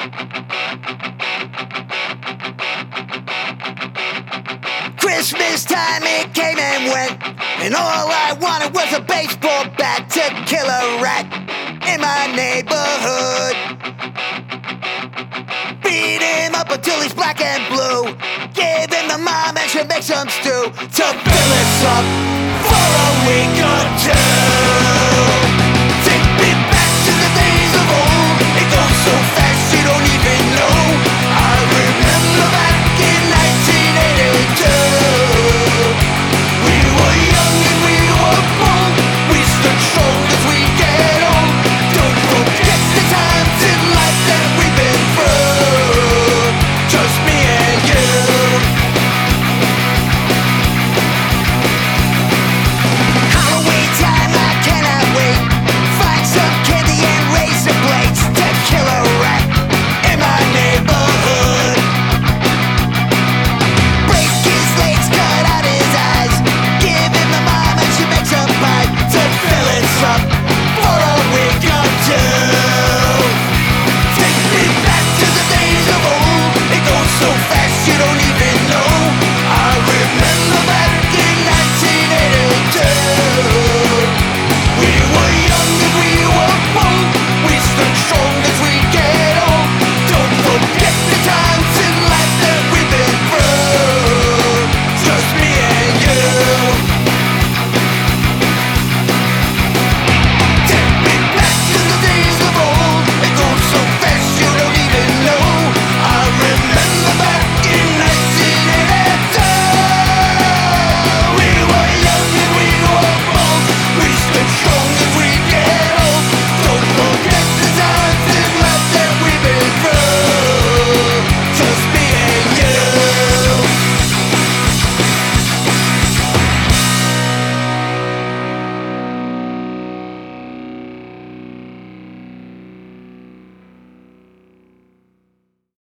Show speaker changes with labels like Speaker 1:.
Speaker 1: Christmas time it came and went, and all I wanted was a baseball bat to kill a rat in my neighborhood. Beat him up until he's black and blue. Give him the mom and she'll make some stew to fill us up for a week or two.